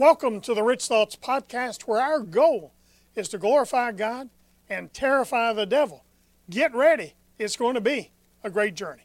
Welcome to the Rich Thoughts Podcast, where our goal is to glorify God and terrify the devil. Get ready. It's going to be a great journey.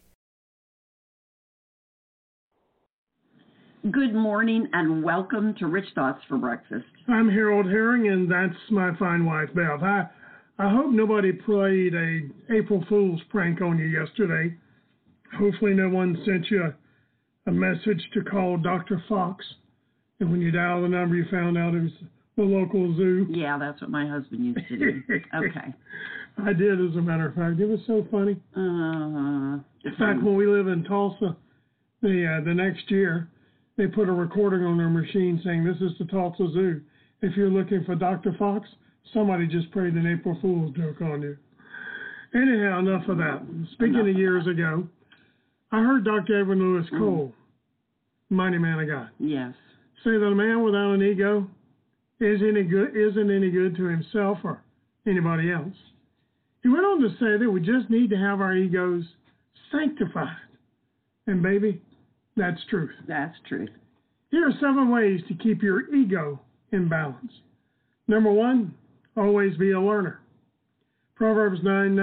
Good morning and welcome to Rich Thoughts for Breakfast. I'm Harold Herring, and that's my fine wife, Bev. I hope nobody played a April Fool's prank on you yesterday. Hopefully no one sent you a message to call Dr. Fox, and when you dial the number, you found out it was the local zoo. Yeah, that's what my husband used to do. Okay. I did, as a matter of fact. It was so funny. In fact, when we live in Tulsa, the next year, they put a recording on their machine saying, "This is the Tulsa Zoo. If you're looking for Dr. Fox, somebody just played an April Fool's joke on you." Anyhow, enough of that. Speaking of years ago, I heard Dr. Edwin Lewis Cole, mighty man of God, yes, say that a man without an ego isn't any good to himself or anybody else. He went on to say that we just need to have our egos sanctified. And baby, that's truth. that's truth. Here are 7 ways to keep your ego in balance. Number 1, always be a learner. Proverbs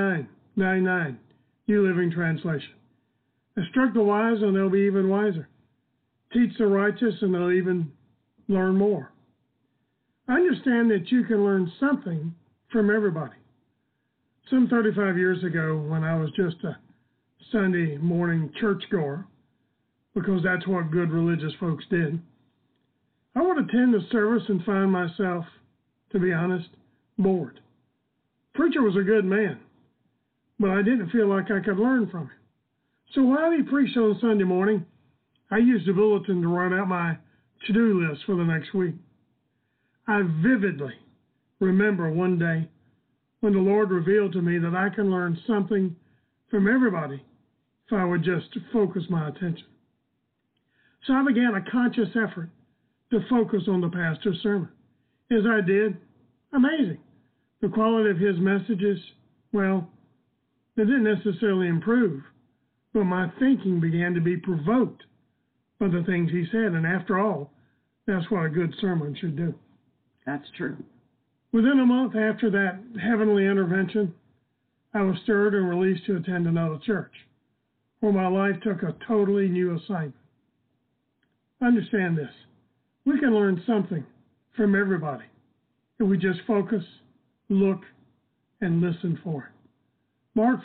9:9, New Living Translation. Instruct the wise and they'll be even wiser. Teach the righteous and they'll even learn more. Understand that you can learn something from everybody. Some 35 years ago, when I was just a Sunday morning churchgoer, because that's what good religious folks did, I would attend the service and find myself, to be honest, bored. Preacher was a good man, but I didn't feel like I could learn from him. So while he preached on Sunday morning, I used a bulletin to write out my to-do list for the next week. I vividly remember one day when the Lord revealed to me that I can learn something from everybody if I would just focus my attention. So I began a conscious effort to focus on the pastor's sermon. As I did, amazing. The quality of his messages, well, they didn't necessarily improve, but my thinking began to be provoked by the things he said. And after all, that's what a good sermon should do. That's true. Within a month after that heavenly intervention, I was stirred and released to attend another church, where my life took a totally new assignment. Understand this. We can learn something from everybody if we just focus, look, and listen for it. Mark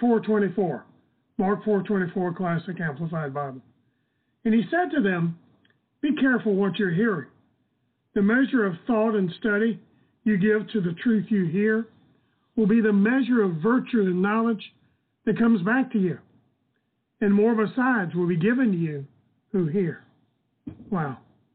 4:24, Classic Amplified Bible. And he said to them, "Be careful what you're hearing. The measure of thought and study you give to the truth you hear will be the measure of virtue and knowledge that comes back to you. And more besides will be given to you who hear." Wow.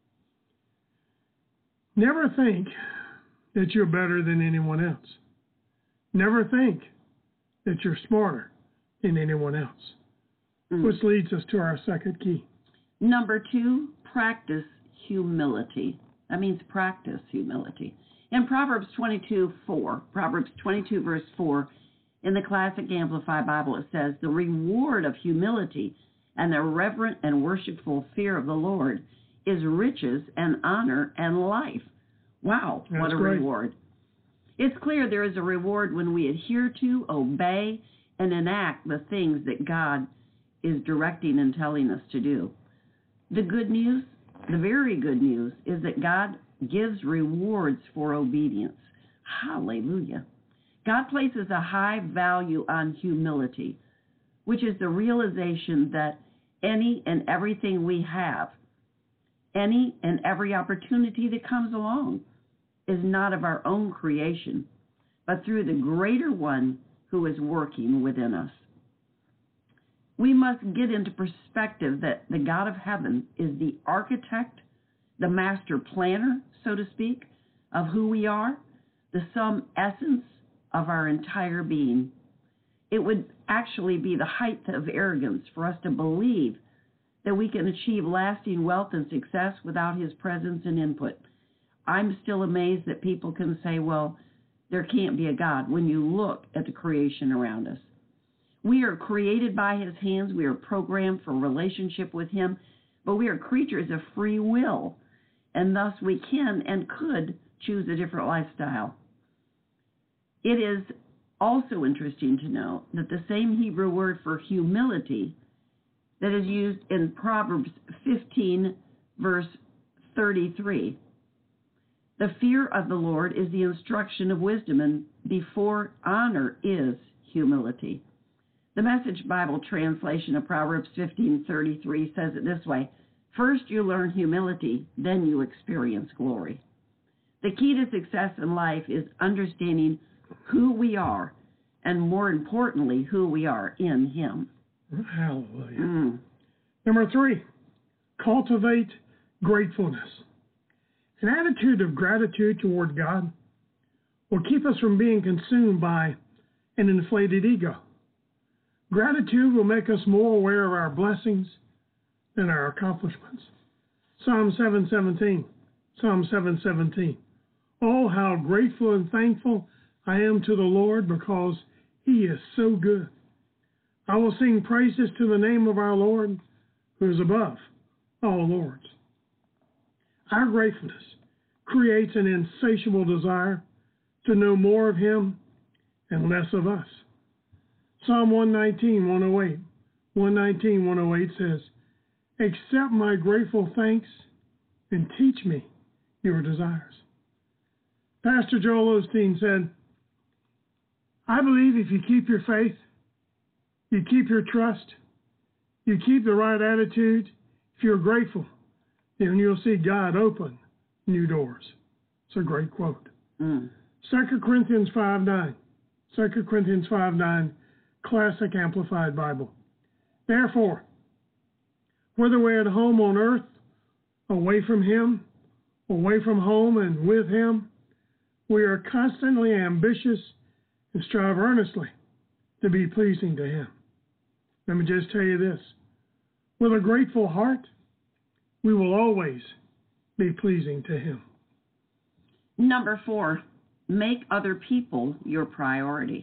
Never think that you're better than anyone else. Never think that you're smarter than anyone else. Which leads us to our second key. Number 2, practice humility. That means practice humility. In Proverbs 22 verse 4, in the Classic Amplified Bible, it says, "The reward of humility and the reverent and worshipful fear of the Lord is riches and honor and life." Wow, what a reward. It's clear there is a reward when we adhere to, obey, and enact the things that God is directing and telling us to do. The good news, the very good news, is that God gives rewards for obedience. Hallelujah. God places a high value on humility, which is the realization that any and everything we have, any and every opportunity that comes along, is not of our own creation, but through the greater one who is working within us. We must get into perspective that the God of heaven is the architect, the master planner, so to speak, of who we are, the sum essence of our entire being. It would actually be the height of arrogance for us to believe that we can achieve lasting wealth and success without his presence and input. I'm still amazed that people can say, well, there can't be a God when you look at the creation around us. We are created by his hands. We are programmed for relationship with him, but we are creatures of free will. and thus we can and could choose a different lifestyle. It is also interesting to note that the same Hebrew word for humility that is used in Proverbs 15, verse 33. The fear of the Lord is the instruction of wisdom, and before honor is humility. The Message Bible translation of Proverbs 15:33 says it this way: first you learn humility, then you experience glory. The key to success in life is understanding who we are, and more importantly, who we are in Him. Hallelujah. Number 3, cultivate gratefulness. An attitude of gratitude toward God will keep us from being consumed by an inflated ego. Gratitude will make us more aware of our blessings than our accomplishments. Psalm 7:17. Oh, how grateful and thankful I am to the Lord, because He is so good. I will sing praises to the name of our Lord, who is above all lords. Our gratefulness creates an insatiable desire to know more of Him and less of us. Psalm 119:108 says, accept my grateful thanks and teach me your desires. Pastor Joel Osteen said, I believe if you keep your faith, you keep your trust, you keep the right attitude, if you're grateful, then you'll see God open new doors. It's a great quote. 2 Corinthians 5:9, Classic Amplified Bible. Therefore, whether we're at home on earth, away from Him, away from home and with Him, we are constantly ambitious and strive earnestly to be pleasing to Him. Let me just tell you this. With a grateful heart, we will always be pleasing to Him. Number 4, make other people your priority.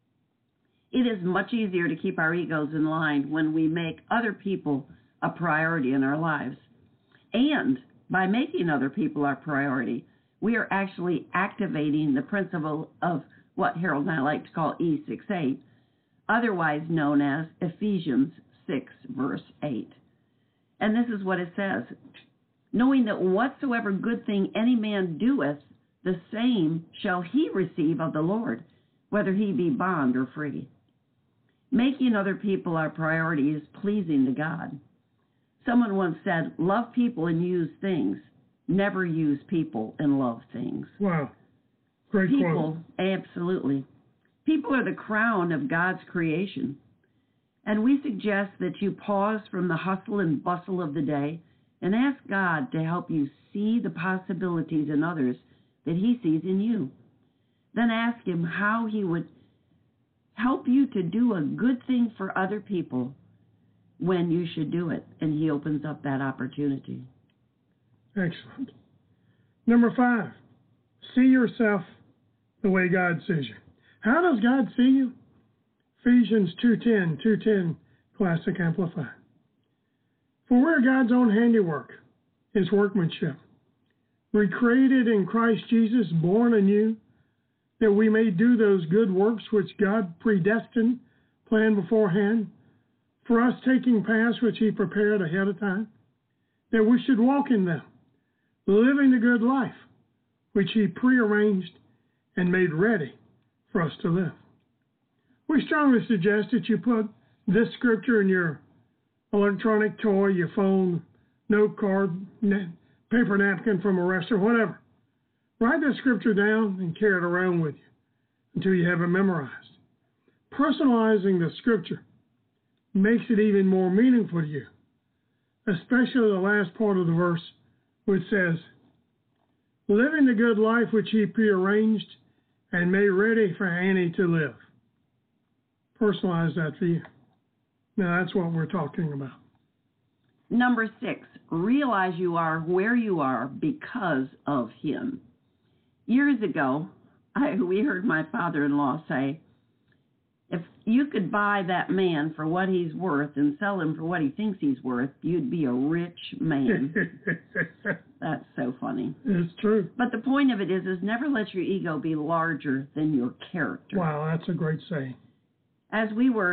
It is much easier to keep our egos in line when we make other people a priority in our lives. And by making other people our priority, we are actually activating the principle of what Harold and I like to call E68, otherwise known as Ephesians 6, verse 8. And this is what it says: knowing that whatsoever good thing any man doeth, the same shall he receive of the Lord, whether he be bond or free. Making other people our priority is pleasing to God. Someone once said, love people and use things. Never use people and love things. Wow. Great people, quote. Absolutely. People are the crown of God's creation. And we suggest that you pause from the hustle and bustle of the day and ask God to help you see the possibilities in others that He sees in you. Then ask Him how He would help you to do a good thing for other people when you should do it, and He opens up that opportunity. Excellent. Number 5, see yourself the way God sees you. How does God see you? Ephesians 2:10, Classic Amplified. For we're God's own handiwork, His workmanship, recreated in Christ Jesus, born anew, that we may do those good works which God predestined, planned beforehand, for us taking paths which He prepared ahead of time, that we should walk in them, living the good life which He prearranged and made ready for us to live. We strongly suggest that you put this scripture in your electronic toy, your phone, note card, paper napkin from a restaurant, whatever. Write that scripture down and carry it around with you until you have it memorized. Personalizing the scripture makes it even more meaningful to you, especially the last part of the verse, which says, living the good life which He prearranged and made ready for Annie to live. Personalize that for you. Now, that's what we're talking about. Number 6, realize you are where you are because of Him. Years ago, we heard my father-in-law say, If you could buy that man for what he's worth and sell him for what he thinks he's worth, you'd be a rich man. That's so funny. It's true. But the point of it is never let your ego be larger than your character. Wow, that's a great saying. As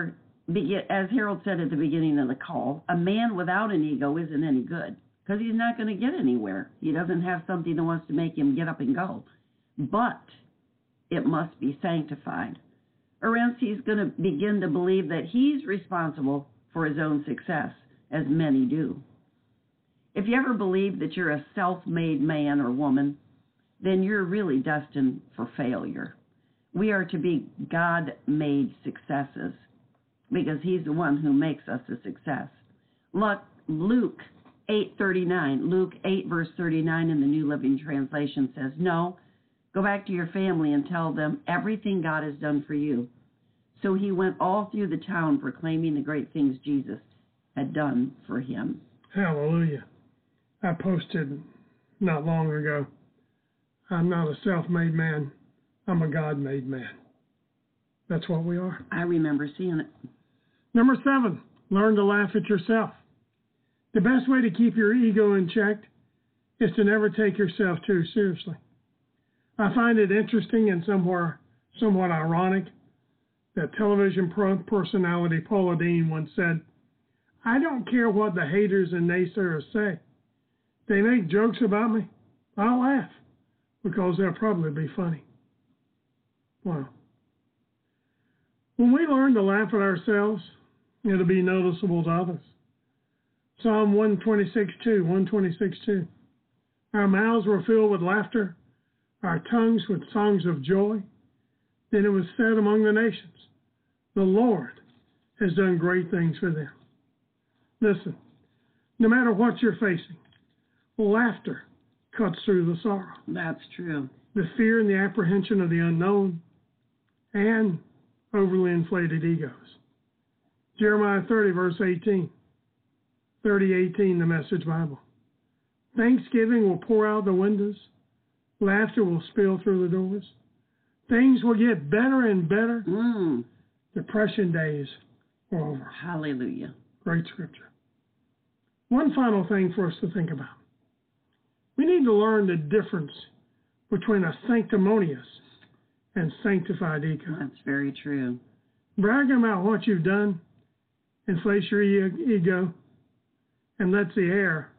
Harold said at the beginning of the call, a man without an ego isn't any good because he's not going to get anywhere. He doesn't have something that wants to make him get up and go. But it must be sanctified, or else he's going to begin to believe that he's responsible for his own success, as many do. If you ever believe that you're a self-made man or woman, then you're really destined for failure. We are to be God-made successes because he's the one who makes us a success. Look, Luke 8:39, Luke 8 verse 39 in the New Living Translation says, "No, go back to your family and tell them everything God has done for you." So he went all through the town proclaiming the great things Jesus had done for him. Hallelujah. I posted not long ago, I'm not a self-made man, I'm a God-made man. That's what we are. I remember seeing it. Number 7, learn to laugh at yourself. The best way to keep your ego in check is to never take yourself too seriously. I find it interesting and somewhat ironic that television personality Paula Deen once said, "I don't care what the haters and naysayers say. They make jokes about me. I'll laugh because they'll probably be funny." Wow. When we learn to laugh at ourselves, it'll be noticeable to others. Psalm 126:2. Our mouths were filled with laughter, our tongues with songs of joy. Then it was said among the nations, the Lord has done great things for them. Listen, no matter what you're facing, laughter cuts through the sorrow, That's true. the fear and the apprehension of the unknown, and overly inflated egos. Jeremiah 30, verse 18. 30:18, the Message Bible. Thanksgiving will pour out the windows. Laughter will spill through the doors. Things will get better and better. Depression days are over. Hallelujah. Great scripture. One final thing for us to think about. We need to learn the difference between a sanctimonious and sanctified ego. That's very true. Bragging about what you've done inflates your ego and lets the air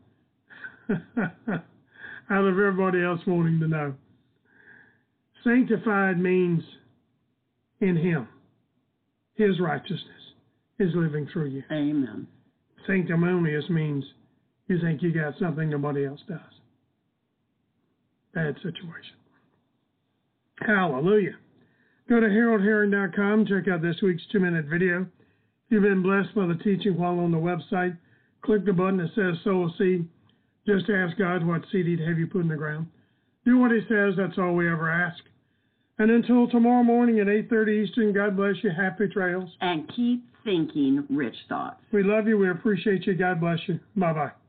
out of everybody else wanting to know. Sanctified means in him. His righteousness is living through you. Amen. Sanctimonious means you think you got something nobody else does. Bad situation. Hallelujah. Go to HaroldHerring.com. Check out this week's 2-minute video. If you've been blessed by the teaching while on the website, click the button that says sow a seed. Just ask God what seed he'd have you put in the ground. Do what he says. That's all we ever ask. And until tomorrow morning at 8:30 Eastern, God bless you. Happy trails. And keep thinking rich thoughts. We love you. We appreciate you. God bless you. Bye-bye.